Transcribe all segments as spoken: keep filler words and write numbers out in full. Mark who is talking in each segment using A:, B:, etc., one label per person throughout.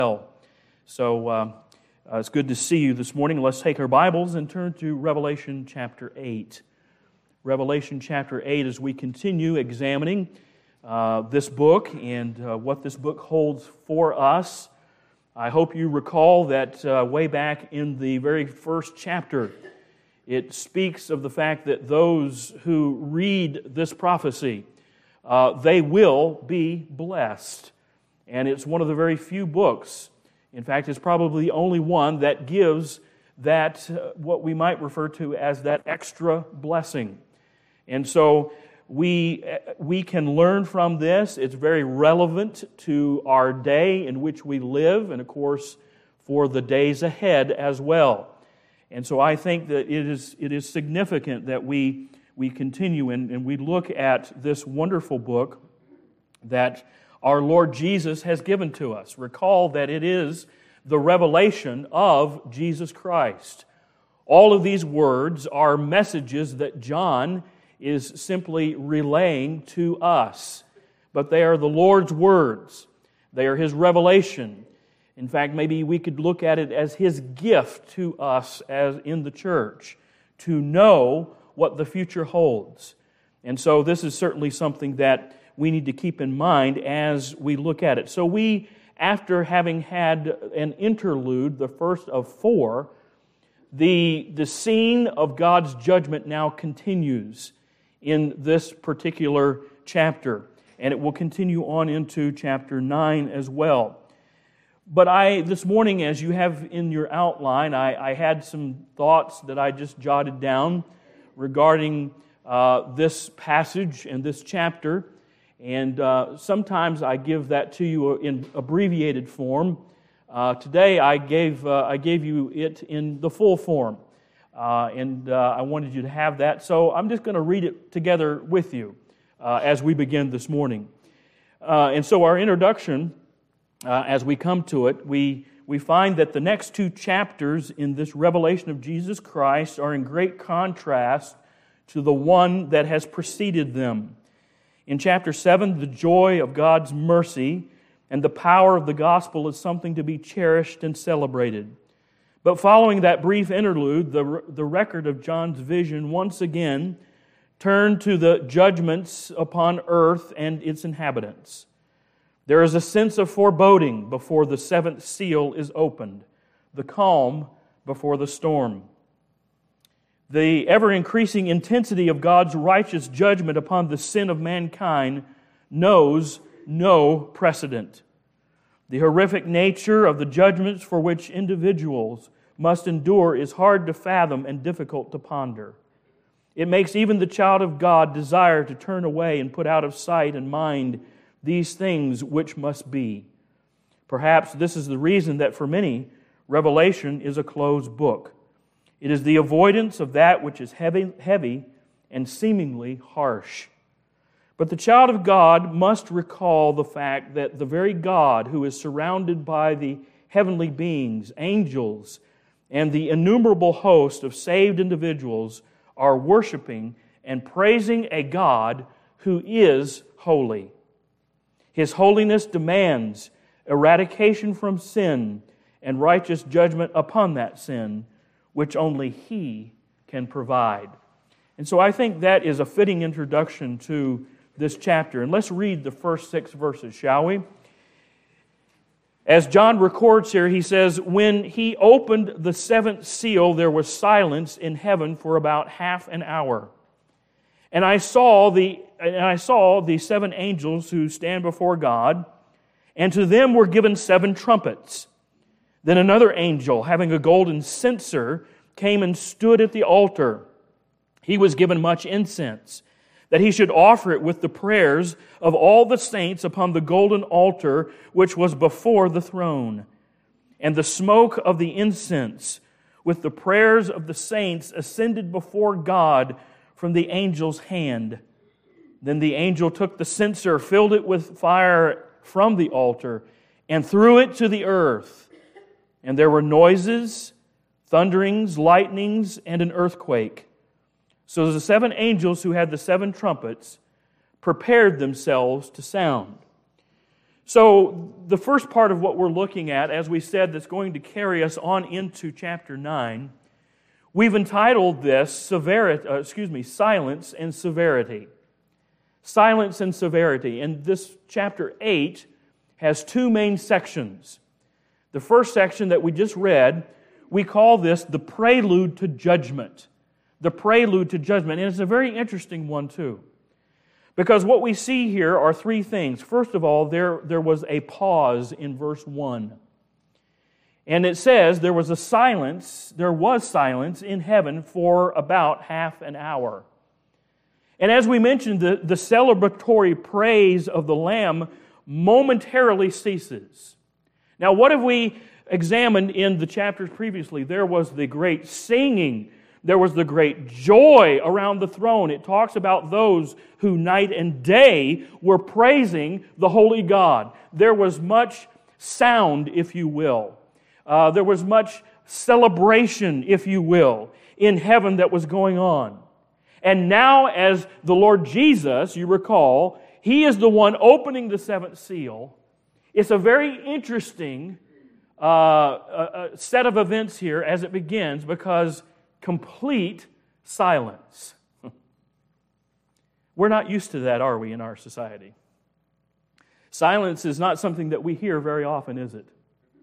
A: well. So uh, uh, it's good to see you this morning. Let's take our Bibles and turn to Revelation chapter eight. Revelation chapter eight, as we continue examining uh, this book and uh, what this book holds for us. I hope you recall that uh, way back in the very first chapter, it speaks of the fact that those who read this prophecy, uh, they will be blessed. And it's one of the very few books, in fact, it's probably the only one that gives that, uh, what we might refer to as that extra blessing. And so we, we can learn from this. It's very relevant to our day in which we live, and of course, for the days ahead as well. And so I think that it is, it is significant that we, we continue and, and we look at this wonderful book that our Lord Jesus has given to us. Recall that it is the revelation of Jesus Christ. All of these words are messages that John is simply relaying to us. But they are the Lord's words. They are His revelation. In fact, maybe we could look at it as His gift to us as in the church, to know what the future holds. And so this is certainly something that we need to keep in mind as we look at it. So we, after having had an interlude, the first of four, the, the scene of God's judgment now continues in this particular chapter. And it will continue on into chapter nine as well. But I, this morning, as you have in your outline, I, I had some thoughts that I just jotted down regarding uh, this passage and this chapter. And uh, sometimes I give that to you in abbreviated form. Uh, today I gave uh, I gave you it in the full form, uh, and uh, I wanted you to have that. So I'm just going to read it together with you uh, as we begin this morning. Uh, and so our introduction, uh, as we come to it, we we find that the next two chapters in this revelation of Jesus Christ are in great contrast to the one that has preceded them. In chapter seven, the joy of God's mercy and the power of the gospel is something to be cherished and celebrated. But following that brief interlude, the, the record of John's vision once again turned to the judgments upon earth and its inhabitants. There is a sense of foreboding before the seventh seal is opened, the calm before the storm. The ever-increasing intensity of God's righteous judgment upon the sin of mankind knows no precedent. The horrific nature of the judgments for which individuals must endure is hard to fathom and difficult to ponder. It makes even the child of God desire to turn away and put out of sight and mind these things which must be. Perhaps this is the reason that for many, Revelation is a closed book. It is the avoidance of that which is heavy, heavy and seemingly harsh. But the child of God must recall the fact that the very God who is surrounded by the heavenly beings, angels, and the innumerable host of saved individuals are worshiping and praising a God who is holy. His holiness demands eradication from sin and righteous judgment upon that sin, which only He can provide. And so I think that is a fitting introduction to this chapter. And let's read the first six verses, shall we? As John records here, he says, "When he opened the seventh seal, there was silence in heaven for about half an hour. And I saw the and I saw the seven angels who stand before God, and to them were given seven trumpets. Then another angel, having a golden censer, came and stood at the altar. He was given much incense, that he should offer it with the prayers of all the saints upon the golden altar which was before the throne. And the smoke of the incense with the prayers of the saints ascended before God from the angel's hand. Then the angel took the censer, filled it with fire from the altar, and threw it to the earth. And there were noises, thunderings, lightnings, and an earthquake. So the seven angels who had the seven trumpets prepared themselves to sound. So the first part of what we're looking at, as we said, that's going to carry us on into chapter nine, we've entitled this severity, uh, excuse me, silence and severity. Silence and severity. And this chapter eight has two main sections. The first section that we just read, we call this the prelude to judgment. The prelude to judgment. And it's a very interesting one too. Because what we see here are three things. First of all, there, there was a pause in verse one. And it says there was a silence, there was silence in heaven for about half an hour. And as we mentioned, the, the celebratory praise of the Lamb momentarily ceases. Now, what have we examined in the chapters previously? There was the great singing. There was the great joy around the throne. It talks about those who night and day were praising the holy God. There was much sound, if you will. Uh, there was much celebration, if you will, in heaven that was going on. And now as the Lord Jesus, you recall, He is the one opening the seventh seal. It's a very interesting uh, uh, set of events here as it begins, because complete silence. We're not used to that, are we, in our society? Silence is not something that we hear very often, is it?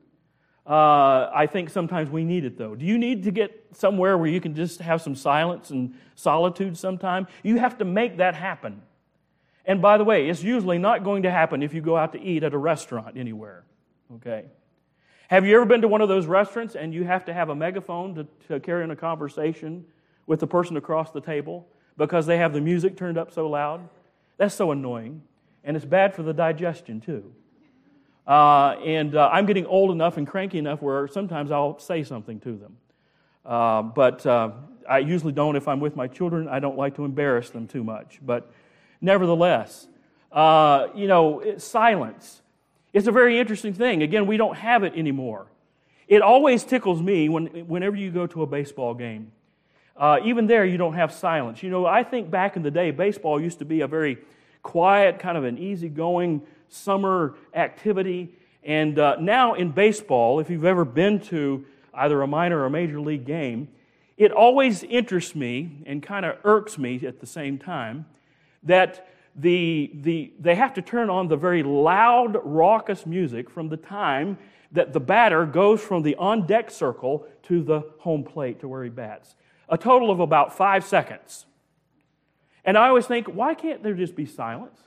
A: Uh, I think sometimes we need it, though. Do you need to get somewhere where you can just have some silence and solitude sometime? You have to make that happen. And by the way, it's usually not going to happen if you go out to eat at a restaurant anywhere. Okay? Have you ever been to one of those restaurants and you have to have a megaphone to, to carry on a conversation with the person across the table because they have the music turned up so loud? That's so annoying. And it's bad for the digestion, too. Uh, and uh, I'm getting old enough and cranky enough where sometimes I'll say something to them. Uh, but uh, I usually don't if I'm with my children. I don't like to embarrass them too much. But nevertheless, uh, you know, it's silence. It's a very interesting thing. Again, we don't have it anymore. It always tickles me when, whenever you go to a baseball game. Uh, even there, you don't have silence. You know, I think back in the day, baseball used to be a very quiet, kind of an easygoing summer activity. And uh, now in baseball, if you've ever been to either a minor or major league game, it always interests me and kind of irks me at the same time that The, the, they have to turn on the very loud, raucous music from the time that the batter goes from the on-deck circle to the home plate to where he bats. A total of about five seconds. And I always think, why can't there just be silence?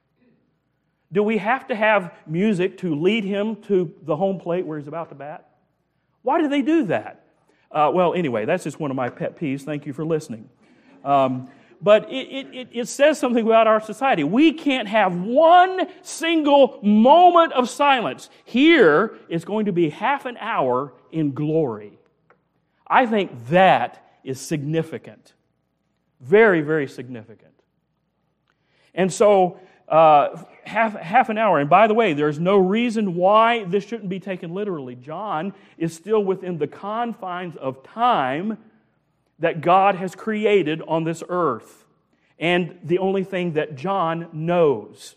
A: Do we have to have music to lead him to the home plate where he's about to bat? Why do they do that? Uh, well, anyway, that's just one of my pet peeves. Thank you for listening. Um, But it, it, it says something about our society. We can't have one single moment of silence. Here, it's going to be half an hour in glory. I think that is significant. Very, very significant. And so, uh, half, half an hour. And by the way, there's no reason why this shouldn't be taken literally. John is still within the confines of time that God has created on this earth, and the only thing that John knows.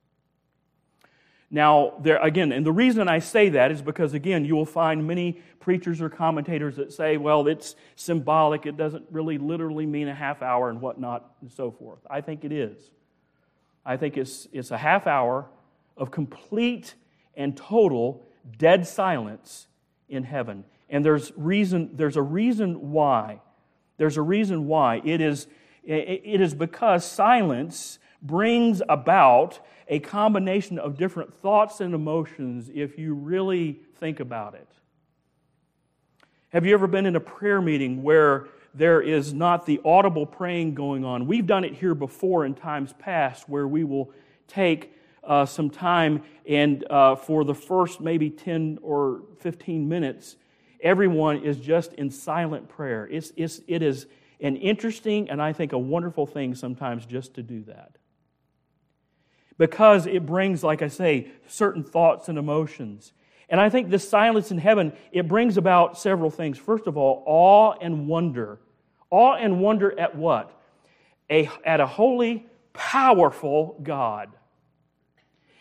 A: Now, there again, and the reason I say that is because, again, you will find many preachers or commentators that say, well, it's symbolic, it doesn't really literally mean a half hour and whatnot and so forth. I think it is. I think it's, it's a half hour of complete and total dead silence in heaven. And there's reason, there's a reason why. There's a reason why. It is, it is because silence brings about a combination of different thoughts and emotions if you really think about it. Have you ever been in a prayer meeting where there is not the audible praying going on? We've done it here before in times past where we will take uh, some time and uh, for the first maybe ten or fifteen minutes, everyone is just in silent prayer. It's, it's, it is an interesting and I think a wonderful thing sometimes just to do that. Because it brings, like I say, certain thoughts and emotions. And I think this silence in heaven, it brings about several things. First of all, awe and wonder. Awe and wonder at what? A, at a holy, powerful God.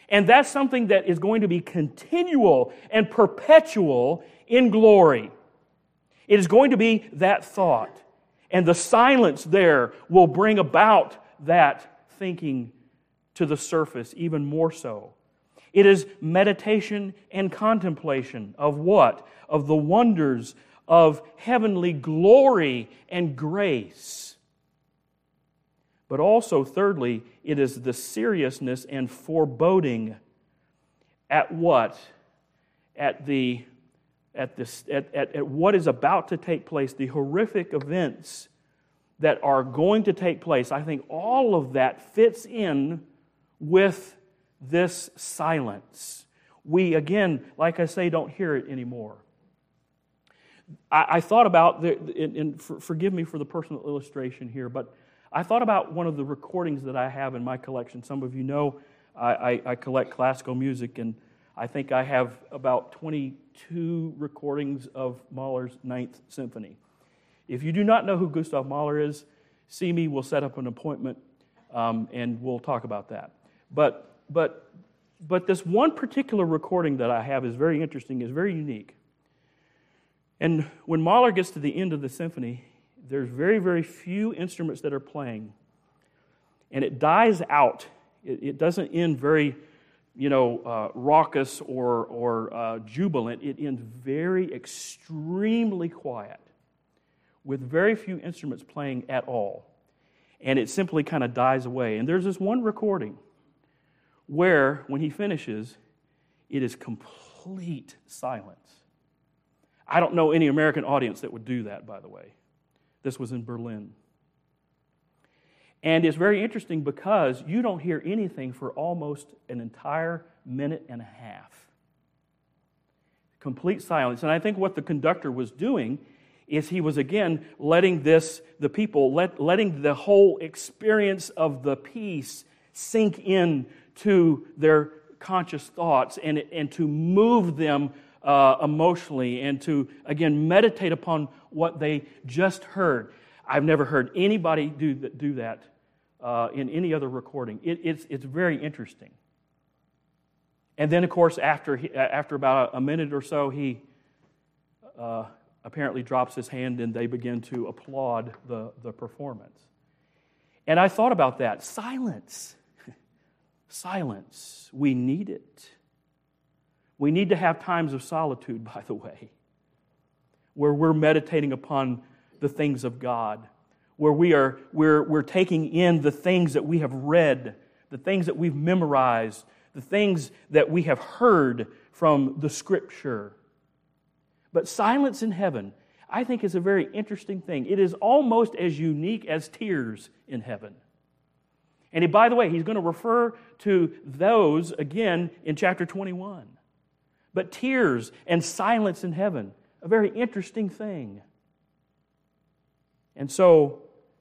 A: And that's something that is going to be continual and perpetual in glory. It is going to be that thought. And the silence there will bring about that thinking to the surface even more so. It is meditation and contemplation of what? Of the wonders of heavenly glory and grace. But also, thirdly, it is the seriousness and foreboding at what? At the at this at, at, at what is about to take place, the horrific events that are going to take place. I think all of that fits in with this silence. We, again, like I say, don't hear it anymore. I, I thought about, the, and, and for, forgive me for the personal illustration here, but I thought about one of the recordings that I have in my collection. Some of you know I, I, I collect classical music, and I think I have about twenty-two recordings of Mahler's Ninth Symphony. If you do not know who Gustav Mahler is, see me, we'll set up an appointment, um, and we'll talk about that. But, but, but this one particular recording that I have is very interesting, is very unique. And when Mahler gets to the end of the symphony, there's very, very few instruments that are playing. And it dies out. It, it doesn't end very, you know, uh, raucous or, or uh, jubilant. It ends very extremely quiet, with very few instruments playing at all. And it simply kind of dies away. And there's this one recording where, when he finishes, it is complete silence. I don't know any American audience that would do that, by the way. This was in Berlin. And it's very interesting because you don't hear anything for almost an entire minute and a half. Complete silence. And I think what the conductor was doing is he was, again, letting this, the people, let, letting the whole experience of the piece sink in to their conscious thoughts and, and to move them uh, emotionally and to, again, meditate upon what they just heard. I've never heard anybody do that, do that uh, in any other recording. It, it's, it's very interesting. And then, of course, after, he, after about a minute or so, he uh, apparently drops his hand and they begin to applaud the, the performance. And I thought about that. Silence. Silence. We need it. We need to have times of solitude, by the way, where we're meditating upon the things of God, where we are we're, we're taking in the things that we have read, the things that we've memorized, the things that we have heard from the Scripture. But silence in heaven, I think, is a very interesting thing. It is almost as unique as tears in heaven. And he, by the way, he's going to refer to those again in chapter twenty-one. But tears and silence in heaven, a very interesting thing. And so,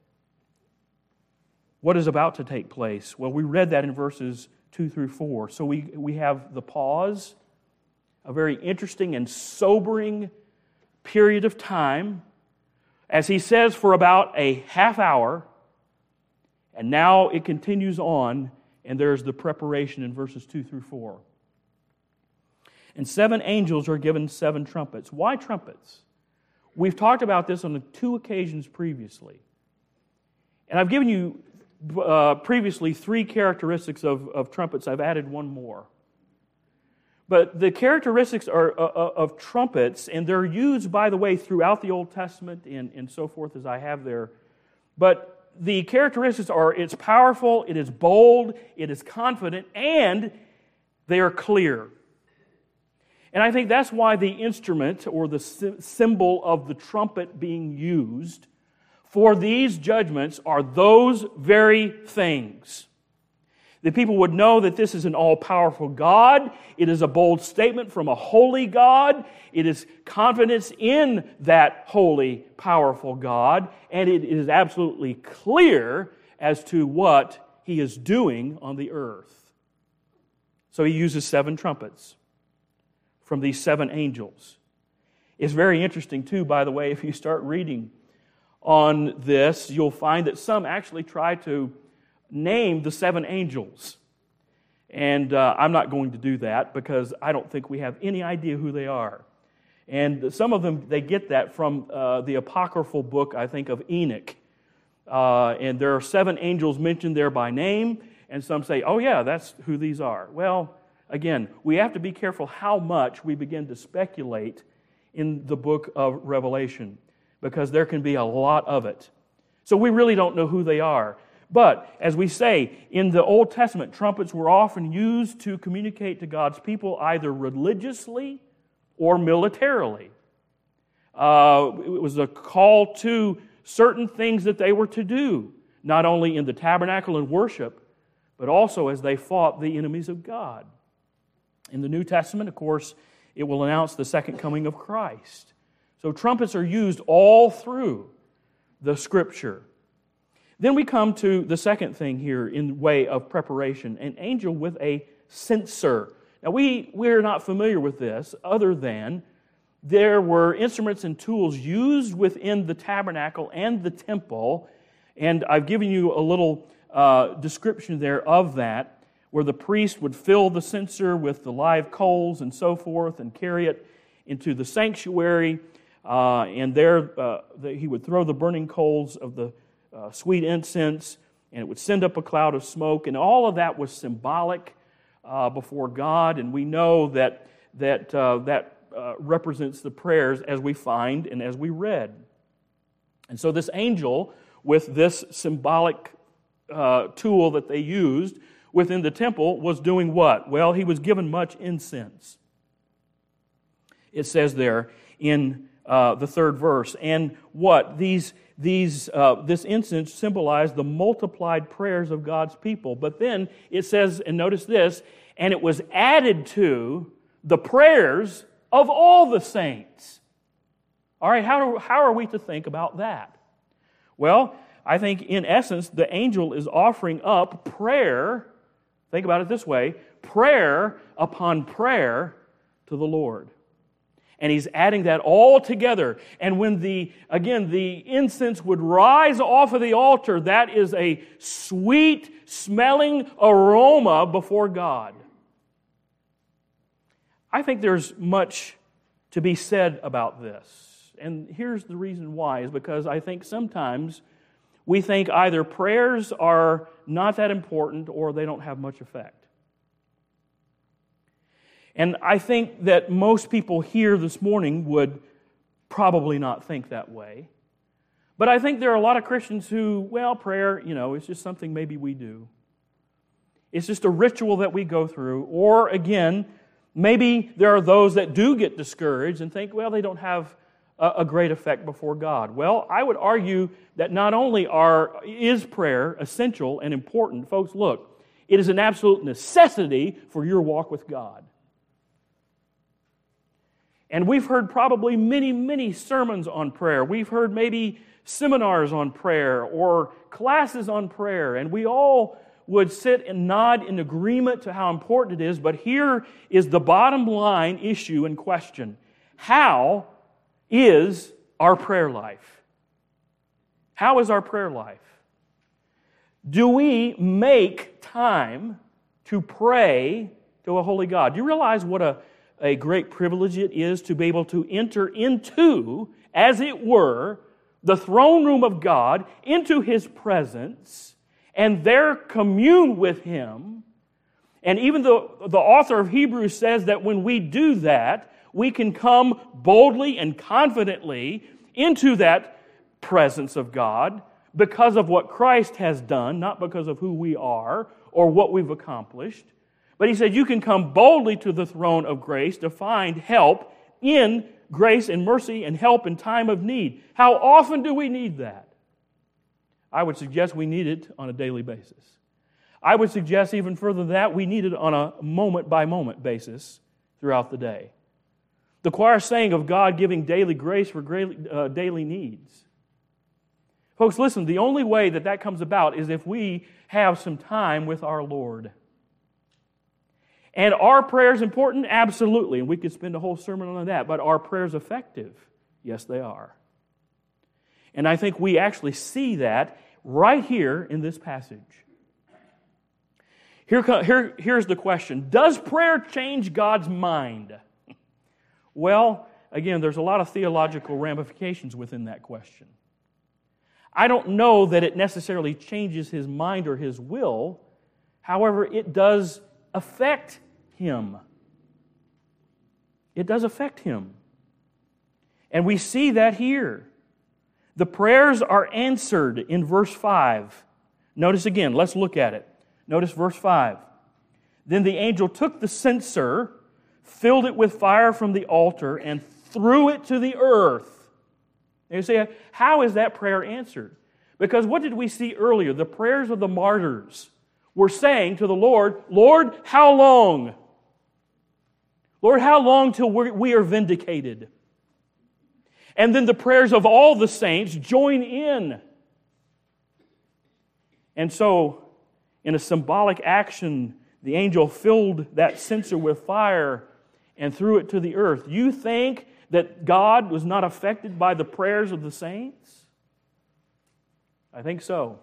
A: what is about to take place? Well, we read that in verses two through four. So we, we have the pause, a very interesting and sobering period of time, as he says, for about a half hour. And now it continues on, and there's the preparation in verses two through four. And seven angels are given seven trumpets. Why trumpets? We've talked about this on two occasions previously. And I've given you uh, previously three characteristics of, of trumpets. I've added one more. But the characteristics are uh, of trumpets, and they're used, by the way, throughout the Old Testament and, and so forth as I have there. But the characteristics are it's powerful, it is bold, it is confident, and they are clear. And I think that's why the instrument or the symbol of the trumpet being used for these judgments are those very things. The people would know that this is an all-powerful God. It is a bold statement from a holy God. It is confidence in that holy, powerful God. And it is absolutely clear as to what He is doing on the earth. So He uses seven trumpets from these seven angels. It's very interesting, too, by the way, if you start reading on this, you'll find that some actually try to name the seven angels. And uh, I'm not going to do that because I don't think we have any idea who they are. And some of them, they get that from uh, the apocryphal book, I think, of Enoch. Uh, and there are seven angels mentioned there by name, and some say, oh yeah, that's who these are. Well, again, we have to be careful how much we begin to speculate in the book of Revelation, because there can be a lot of it. So we really don't know who they are. But, as we say, in the Old Testament, trumpets were often used to communicate to God's people either religiously or militarily. Uh, it was a call to certain things that they were to do, not only in the tabernacle and worship, but also as they fought the enemies of God. In the New Testament, of course, it will announce the second coming of Christ. So trumpets are used all through the Scripture. Then we come to the second thing here in way of preparation, an angel with a censer. Now, we, we're not familiar with this other than there were instruments and tools used within the tabernacle and the temple, and I've given you a little uh, description there of that, where the priest would fill the censer with the live coals and so forth and carry it into the sanctuary, uh, and there uh, the, he would throw the burning coals of the uh, sweet incense, and it would send up a cloud of smoke, and all of that was symbolic uh, before God, and we know that that uh, that Uh, represents the prayers as we find and as we read. And so this angel, with this symbolic uh, tool that they used within the temple, was doing what? Well, he was given much incense. It says there in uh, the third verse. And what? These, these, uh, this incense symbolized the multiplied prayers of God's people. But then it says, and notice this, and it was added to the prayers of all the saints. All right, how, do, how are we to think about that? Well, I think in essence, the angel is offering up prayer, think about it this way, prayer upon prayer to the Lord. And he's adding that all together. And when the, again, the incense would rise off of the altar, that is a sweet smelling aroma before God. I think there's much to be said about this. And here's the reason why, is because I think sometimes we think either prayers are not that important or they don't have much effect. And I think that most people here this morning would probably not think that way. But I think there are a lot of Christians who, well, prayer, you know, it's just something maybe we do. It's just a ritual that we go through. Or again, maybe there are those that do get discouraged and think, well, they don't have a, a great effect before God. Well, I would argue that not only are is prayer essential and important, folks, look, it is an absolute necessity for your walk with God. And we've heard probably many, many sermons on prayer. We've heard maybe seminars on prayer or classes on prayer, and we all would sit and nod in agreement to how important it is, but here is the bottom line issue and question. How is our prayer life? How is our prayer life? Do we make time to pray to a holy God? Do you realize what a, a great privilege it is to be able to enter into, as it were, the throne room of God, into His presence, and there commune with Him? And even though the author of Hebrews says that when we do that, we can come boldly and confidently into that presence of God because of what Christ has done, not because of who we are or what we've accomplished. But he said you can come boldly to the throne of grace to find help in grace and mercy and help in time of need. How often do we need that? I would suggest we need it on a daily basis. I would suggest even further than that, we need it on a moment-by-moment basis throughout the day. The choir sang of God giving daily grace for uh, daily needs. Folks, listen, the only way that that comes about is if we have some time with our Lord. And are prayers important? Absolutely. And we could spend a whole sermon on that. But are prayers effective? Yes, they are. And I think we actually see that right here in this passage. Here, here, here's the question. Does prayer change God's mind? Well, again, there's a lot of theological ramifications within that question. I don't know that it necessarily changes His mind or His will. However, it does affect Him. It does affect Him. And we see that here. The prayers are answered in verse five. Notice again, let's look at it. Notice verse five. Then the angel took the censer, filled it with fire from the altar, and threw it to the earth. And you say, how is that prayer answered? Because what did we see earlier? The prayers of the martyrs were saying to the Lord, Lord, how long? Lord, how long till we are vindicated? And then the prayers of all the saints join in. And so, in a symbolic action, the angel filled that censer with fire and threw it to the earth. You think that God was not affected by the prayers of the saints? I think so.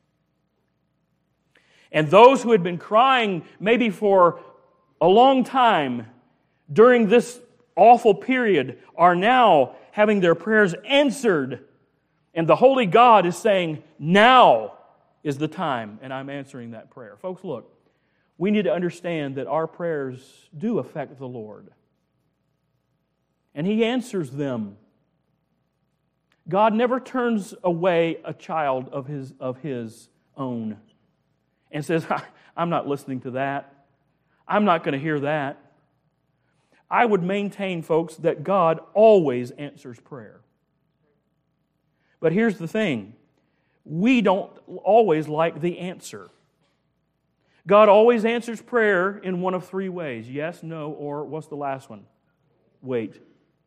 A: And those who had been crying maybe for a long time during this awful period are now having their prayers answered. And the Holy God is saying, now is the time, and I'm answering that prayer. Folks, look, we need to understand that our prayers do affect the Lord. And He answers them. God never turns away a child of His, of his own and says, I'm not listening to that. I'm not going to hear that. I would maintain, folks, that God always answers prayer. But here's the thing. We don't always like the answer. God always answers prayer in one of three ways. Yes, no, or what's the last one? Wait.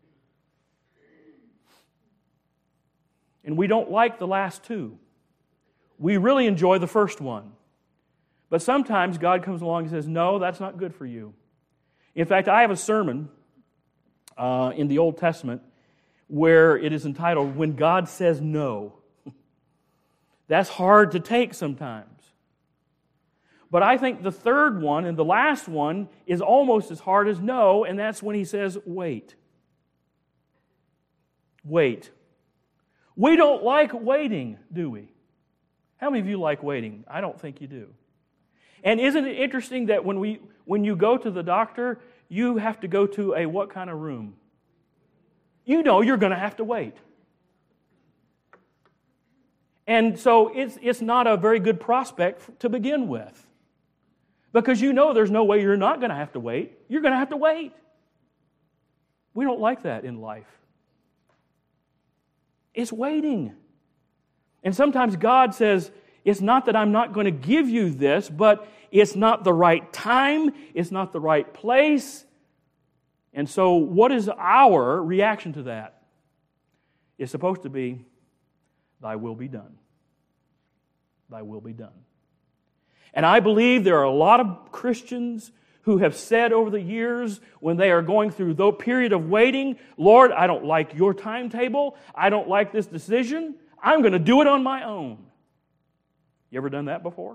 A: And we don't like the last two. We really enjoy the first one. But sometimes God comes along and says, no, that's not good for you. In fact, I have a sermon uh, in the Old Testament where it is entitled, When God Says No. That's hard to take sometimes. But I think the third one and the last one is almost as hard as no, and that's when He says, wait. Wait. We don't like waiting, do we? How many of you like waiting? I don't think you do. And isn't it interesting that when we when you go to the doctor, you have to go to a what kind of room? You know you're going to have to wait. And so it's, it's not a very good prospect to begin with. Because you know there's no way you're not going to have to wait. You're going to have to wait. We don't like that in life. It's waiting. And sometimes God says, it's not that I'm not going to give you this, but it's not the right time, it's not the right place. And so what is our reaction to that? It's supposed to be, Thy will be done. Thy will be done. And I believe there are a lot of Christians who have said over the years when they are going through the period of waiting, Lord, I don't like your timetable. I don't like this decision. I'm going to do it on my own. You ever done that before?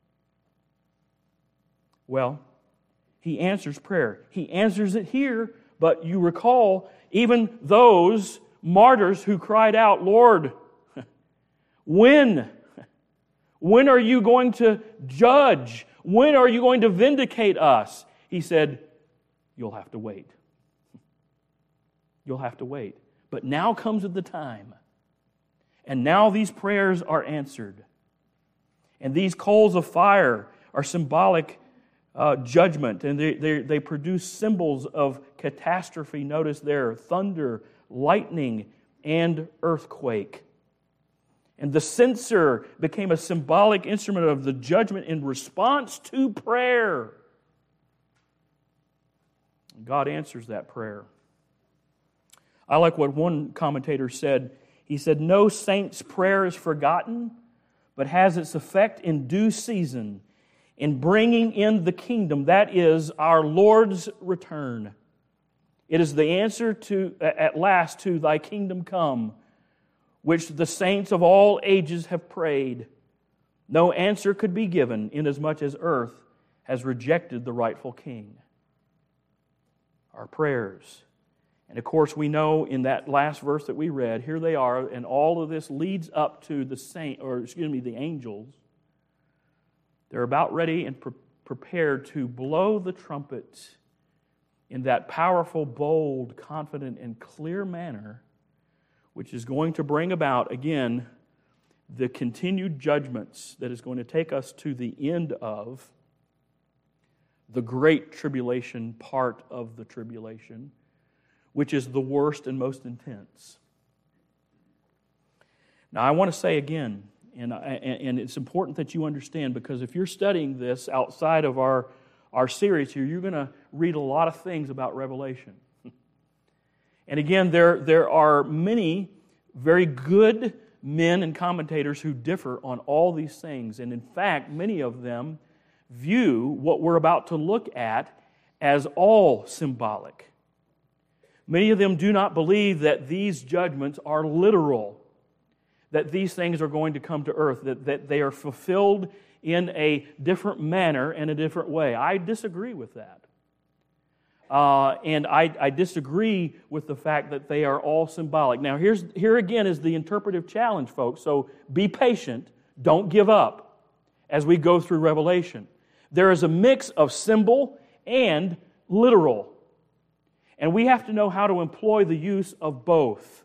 A: Well, He answers prayer. He answers it here, but you recall even those martyrs who cried out, Lord, when? When are you going to judge? When are you going to vindicate us? He said, you'll have to wait. You'll have to wait. But now comes the time. And now these prayers are answered. And these coals of fire are symbolic uh, judgment. And they, they, they produce symbols of catastrophe. Notice there, thunder, lightning, and earthquake. And the censer became a symbolic instrument of the judgment in response to prayer. God answers that prayer. I like what one commentator said. He said, no saint's prayer is forgotten, but has its effect in due season in bringing in the kingdom. That is our Lord's return. It is the answer to, at last, to Thy kingdom come, which the saints of all ages have prayed. No answer could be given inasmuch as earth has rejected the rightful king. Our prayers. And of course, we know in that last verse that we read, here they are, and all of this leads up to the saint, or excuse me, the angels. They're about ready and pre- prepared to blow the trumpet in that powerful, bold, confident, and clear manner, which is going to bring about, again, the continued judgments that is going to take us to the end of the great tribulation part of the tribulation, which is the worst and most intense. Now, I want to say again, and, and it's important that you understand, because if you're studying this outside of our, our series here, you're going to read a lot of things about Revelation. And again, there, there are many very good men and commentators who differ on all these things. And in fact, many of them view what we're about to look at as all symbolic. Many of them do not believe that these judgments are literal, that these things are going to come to earth, that, that they are fulfilled in a different manner and a different way. I disagree with that. Uh, and I, I disagree with the fact that they are all symbolic. Now, here's, here again is the interpretive challenge, folks. So be patient. Don't give up as we go through Revelation. There is a mix of symbol and literal. And we have to know how to employ the use of both.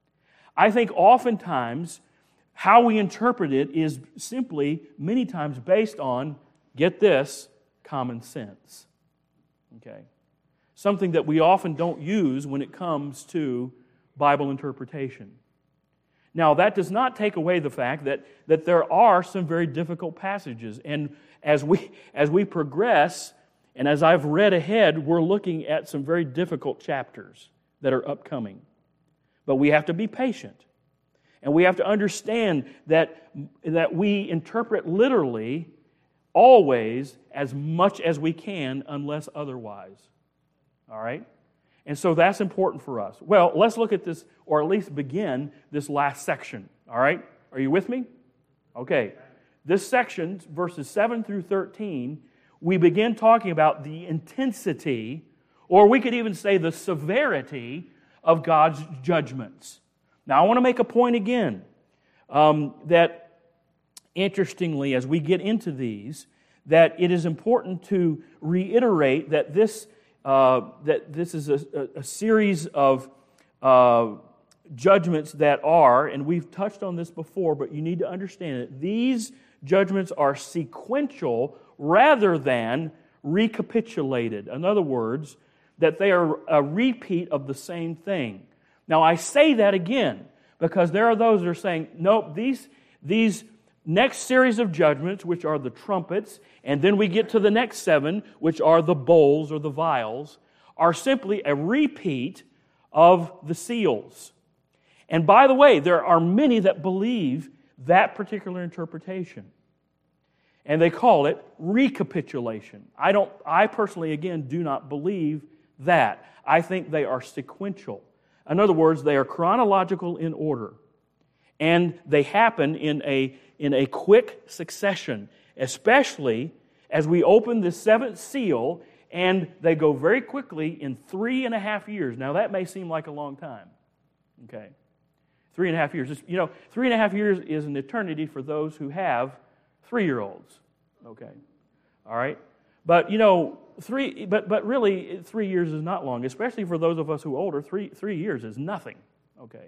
A: I think oftentimes how we interpret it is simply, many times, based on, get this, common sense. Okay? Something that we often don't use when it comes to Bible interpretation. Now, that does not take away the fact that, that there are some very difficult passages. And as we, as we progress, and as I've read ahead, we're looking at some very difficult chapters that are upcoming. But we have to be patient. And we have to understand that, that we interpret literally always as much as we can, unless otherwise. All right? And so that's important for us. Well, let's look at this, or at least begin this last section. All right? Are you with me? Okay. This section, verses seven through thirteen, we begin talking about the intensity, or we could even say the severity of God's judgments. Now, I want to make a point again um, that, interestingly, as we get into these, that it is important to reiterate that this uh, that this is a, a, a series of uh, judgments that are, and we've touched on this before, but you need to understand it. These judgments are sequential rather than recapitulated. In other words, that they are a repeat of the same thing. Now, I say that again because there are those that are saying, nope, these, these next series of judgments, which are the trumpets, and then we get to the next seven, which are the bowls or the vials, are simply a repeat of the seals. And by the way, there are many that believe that particular interpretation. And they call it recapitulation. I don't, I personally, again, do not believe that. I think they are sequential. In other words, they are chronological in order. And they happen in a, in a quick succession, especially as we open the seventh seal, and they go very quickly in three and a half years. Now, that may seem like a long time. Okay. Three and a half years. You know, three and a half years is an eternity for those who have three-year-olds. Okay. All right. But, you know, three, but, but really, three years is not long, especially for those of us who are older. Three, three years is nothing. Okay.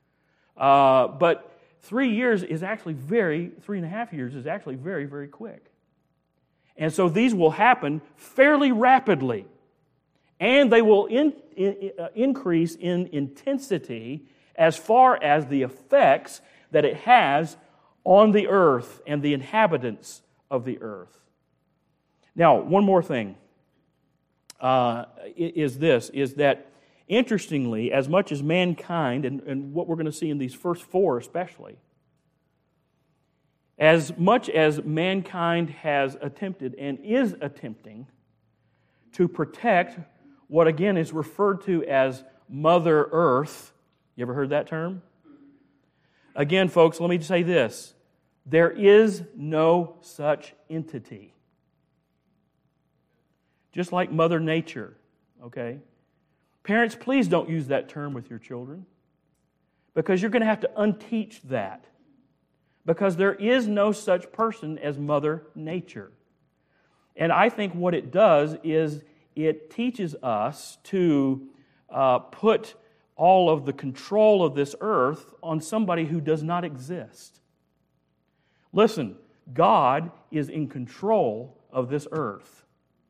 A: Uh, but three years is actually very, three and a half years is actually very, very quick. And so these will happen fairly rapidly. And they will in, in, uh, increase in intensity as far as the effects that it has on the earth and the inhabitants of the earth. Now, one more thing uh, is this, is that interestingly, as much as mankind, and, and what we're going to see in these first four especially, as much as mankind has attempted and is attempting to protect what again is referred to as Mother Earth. You ever heard that term? Again, folks, let me say this. There is no such entity. just like Mother Nature, okay? Parents, please don't use that term with your children, because you're going to have to unteach that, because there is no such person as Mother Nature. And I think what it does is it teaches us to uh, put all of the control of this earth on somebody who does not exist. Listen, God is in control of this earth.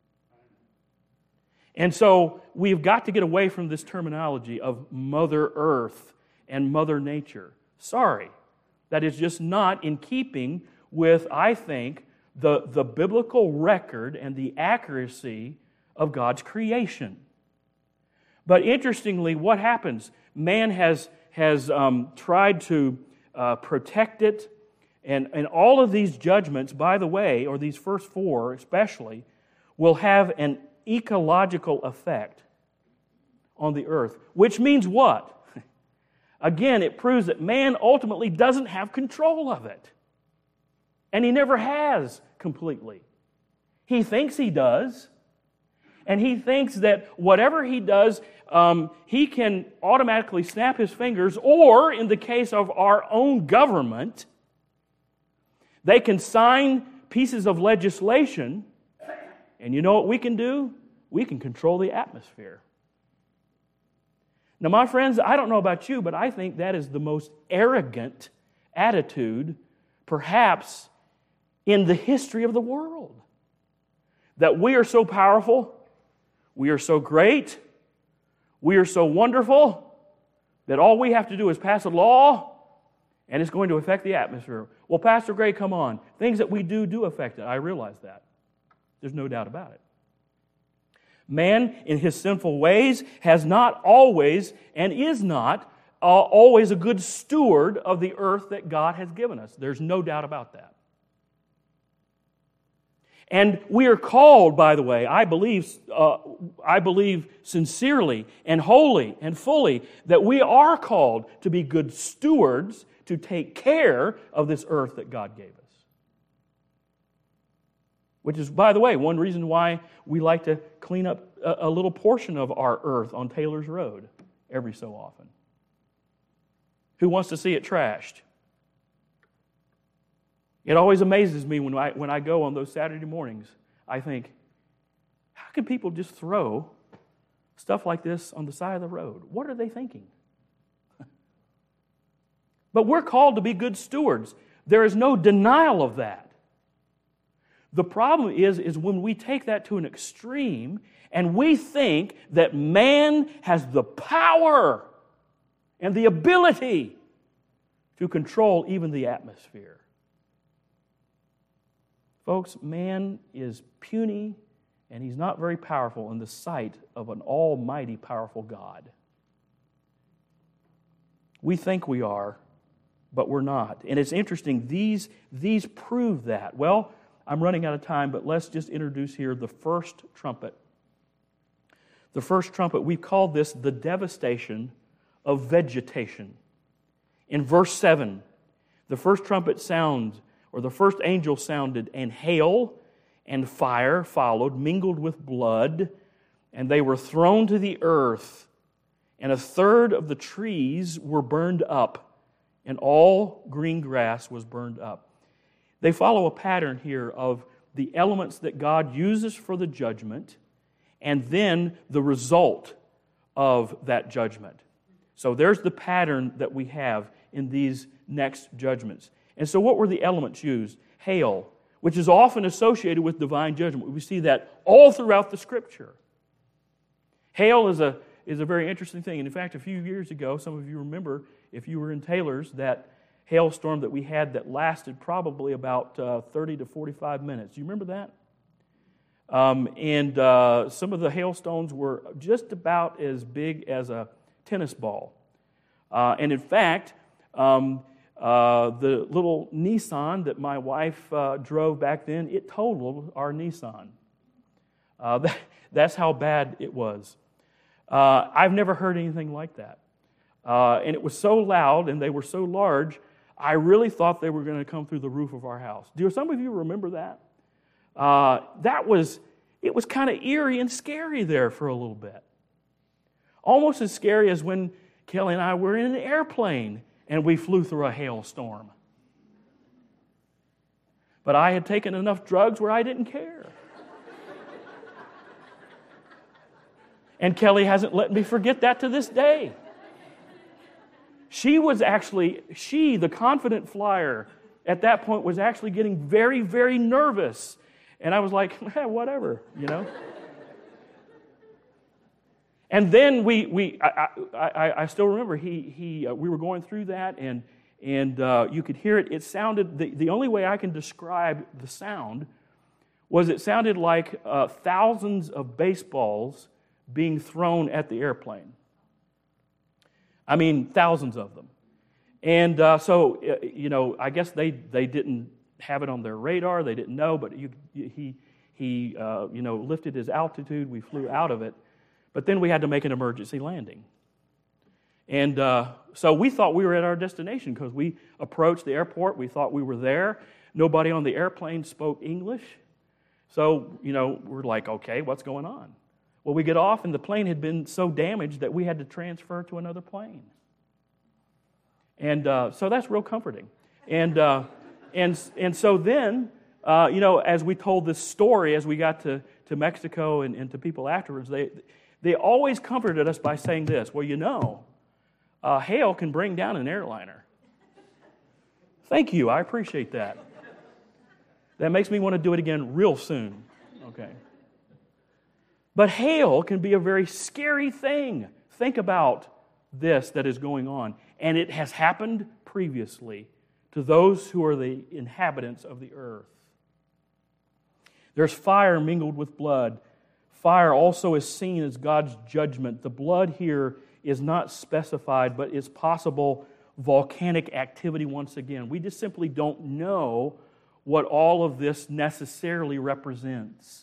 A: And so we've got to get away from this terminology of Mother Earth and Mother Nature. Sorry, that is just not in keeping with, I think, the, the biblical record and the accuracy of God's creation. But interestingly, what happens? Man has, has um, tried to uh, protect it, and, and all of these judgments, by the way, or these first four especially, will have an ecological effect on the earth. Which means what? Again, it proves that man ultimately doesn't have control of it. And he never has completely. He thinks he does. And he thinks that whatever he does, um, he can automatically snap his fingers, or in the case of our own government, they can sign pieces of legislation, and you know what we can do? We can control the atmosphere. Now, my friends, I don't know about you, but I think that is the most arrogant attitude, perhaps, in the history of the world. That we are so powerful, we are so great, we are so wonderful, that all we have to do is pass a law, and it's going to affect the atmosphere. Well, Pastor Gray, come on. Things that we do do affect it. I realize that. There's no doubt about it. Man, in his sinful ways, has not always and is not uh, always a good steward of the earth that God has given us. There's no doubt about that. And we are called, by the way, I believe, uh, I believe sincerely and wholly and fully that we are called to be good stewards to take care of this earth that God gave us. Which is, by the way, one reason why we like to clean up a, a little portion of our earth on Taylor's Road every so often. Who wants to see it trashed? It always amazes me when I, when I go on those Saturday mornings. I think, how can people just throw stuff like this on the side of the road? What are they thinking? But we're called to be good stewards. There is no denial of that. The problem is, is when we take that to an extreme and we think that man has the power and the ability to control even the atmosphere. Folks, man is puny and he's not very powerful in the sight of an almighty, powerful God. We think we are, but we're not. And it's interesting, these, these prove that. Well, I'm running out of time, but let's just introduce here the first trumpet. The first trumpet, we call this the devastation of vegetation. In verse seven, the first trumpet sounds, or the first angel sounded, and hail and fire followed, mingled with blood, and they were thrown to the earth, and a third of the trees were burned up, and all green grass was burned up. They follow a pattern here of the elements that God uses for the judgment and then the result of that judgment. So there's the pattern that we have in these next judgments. And so what were the elements used? Hail, which is often associated with divine judgment. We see that all throughout the Scripture. Hail is a, is a very interesting thing. And in fact, a few years ago, some of you remember, if you were in Taylor's, that hailstorm that we had that lasted probably about uh, thirty to forty-five minutes. Do you remember that? Um, and uh, some of the hailstones were just about as big as a tennis ball. Uh, and in fact, um, uh, the little Nissan that my wife uh, drove back then, it totaled our Nissan. Uh, that, that's how bad it was. Uh, I've never heard anything like that. Uh, and it was so loud and they were so large, I really thought they were going to come through the roof of our house. Do some of you remember that? Uh, that was, it was kind of eerie and scary there for a little bit. Almost as scary as when Kelly and I were in an airplane and we flew through a hailstorm. But I had taken enough drugs where I didn't care. And Kelly hasn't let me forget that to this day. She was actually, she, the confident flyer, at that point was actually getting very, very nervous. And I was like, eh, whatever, you know. And then we, we I, I, I still remember he, he, uh, we were going through that, and and uh, you could hear it. It sounded, the, the only way I can describe the sound was it sounded like uh, thousands of baseballs being thrown at the airplane. I mean, thousands of them. And uh, so, uh, you know, I guess they, they didn't have it on their radar. They didn't know, but you, he, he uh, you know, lifted his altitude. We flew out of it. But then we had to make an emergency landing. And uh, so we thought we were at our destination because we approached the airport. We thought we were there. Nobody on the airplane spoke English. So, you know, we're like, okay, what's going on? Well, we get off, and the plane had been so damaged that we had to transfer to another plane. And uh, so that's real comforting. And uh, and and so then, uh, you know, as we told this story, as we got to, to Mexico and, and to people afterwards, they they always comforted us by saying this, well, you know, uh, hail can bring down an airliner. Thank you, I appreciate that. That makes me want to do it again real soon. Okay. But hail can be a very scary thing. Think about this that is going on. And it has happened previously to those who are the inhabitants of the earth. There's fire mingled with blood. Fire also is seen as God's judgment. The blood here is not specified, but is possible volcanic activity once again. We just simply don't know what all of this necessarily represents.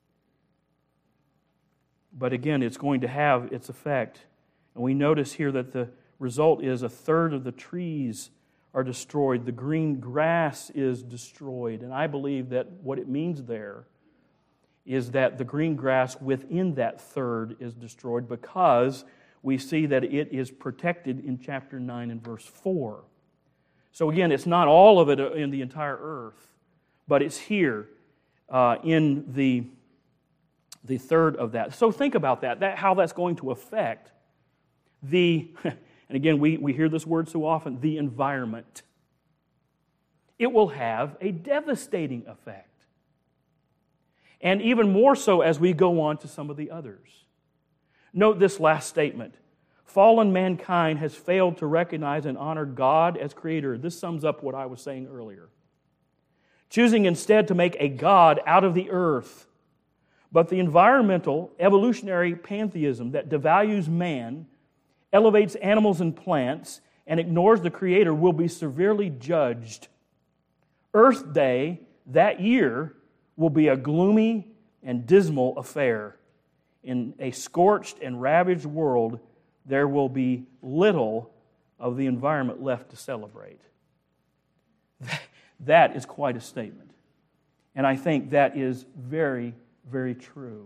A: But again, it's going to have its effect. And we notice here that the result is a third of the trees are destroyed. The green grass is destroyed. And I believe that what it means there is that the green grass within that third is destroyed because we see that it is protected in chapter nine and verse four. So again, it's not all of it in the entire earth, but it's here uh, in the the third of that. So think about that, that how that's going to affect the, and again, we, we hear this word so often, the environment. It will have a devastating effect. And even more so as we go on to some of the others. Note this last statement. Fallen mankind has failed to recognize and honor God as creator. This sums up what I was saying earlier. Choosing instead to make a God out of the earth. But the environmental, evolutionary pantheism that devalues man, elevates animals and plants, and ignores the Creator will be severely judged. Earth Day that year will be a gloomy and dismal affair. In a scorched and ravaged world, there will be little of the environment left to celebrate. That is quite a statement. And I think that is very Very true.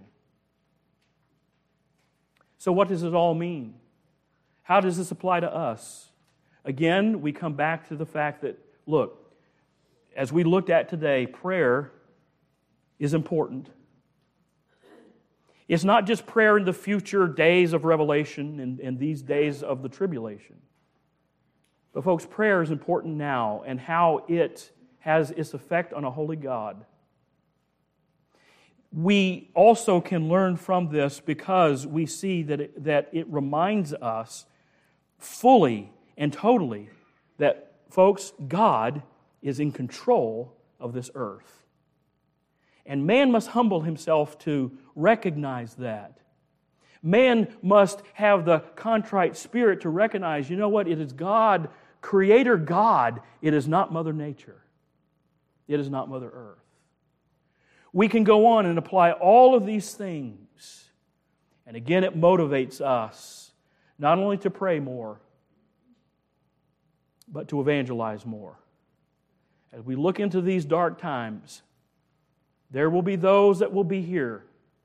A: So what does it all mean? How does this apply to us? Again, we come back to the fact that, look, as we looked at today, prayer is important. It's not just prayer in the future days of revelation and, and these days of the tribulation. But folks, prayer is important now and how it has its effect on a holy God. We also can learn from this because we see that it, that it reminds us fully and totally that, folks, God is in control of this earth. And man must humble himself to recognize that. Man must have the contrite spirit to recognize, you know what, it is God, Creator God, it is not Mother Nature. It is not Mother Earth. We can go on and apply all of these things. And again, it motivates us not only to pray more, but to evangelize more. As we look into these dark times, there will be those that will be here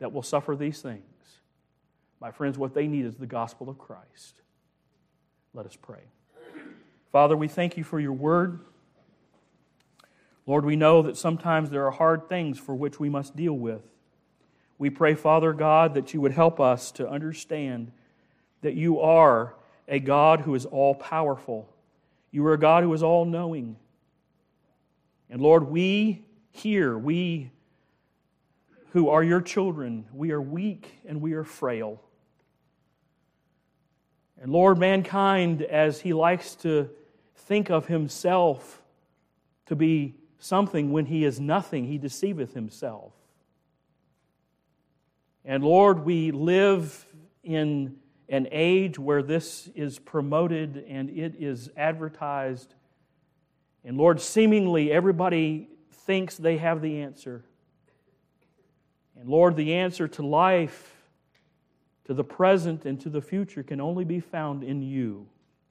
A: that will suffer these things. My friends, what they need is the gospel of Christ. Let us pray. Father, we thank you for your word. Lord, we know that sometimes there are hard things for which we must deal with. We pray, Father God, that you would help us to understand that you are a God who is all-powerful. You are a God who is all-knowing. And Lord, we here, we who are your children, we are weak and we are frail. And Lord, mankind, as he likes to think of himself to be something when he is nothing, he deceiveth himself. And Lord, we live in an age where this is promoted and it is advertised. And Lord, seemingly everybody thinks they have the answer. And Lord, the answer to life, to the present and to the future can only be found in you.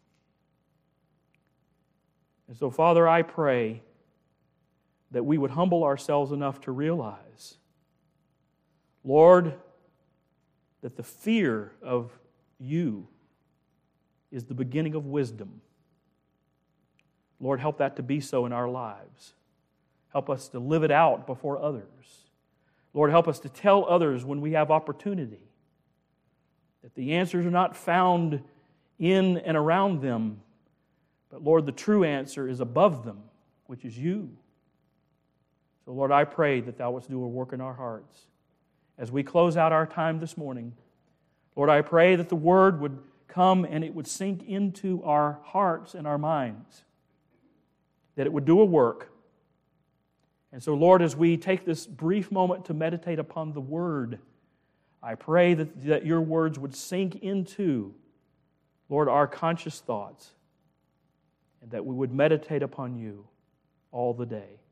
A: And so, Father, I pray that we would humble ourselves enough to realize, Lord, that the fear of you is the beginning of wisdom. Lord, help that to be so in our lives. Help us to live it out before others. Lord, help us to tell others when we have opportunity that the answers are not found in and around them, but Lord, the true answer is above them, which is you. So Lord, I pray that thou wouldst do a work in our hearts. As we close out our time this morning, Lord, I pray that the Word would come and it would sink into our hearts and our minds, that it would do a work. And so, Lord, as we take this brief moment to meditate upon the Word, I pray that, that your words would sink into, Lord, our conscious thoughts, and that we would meditate upon you all the day.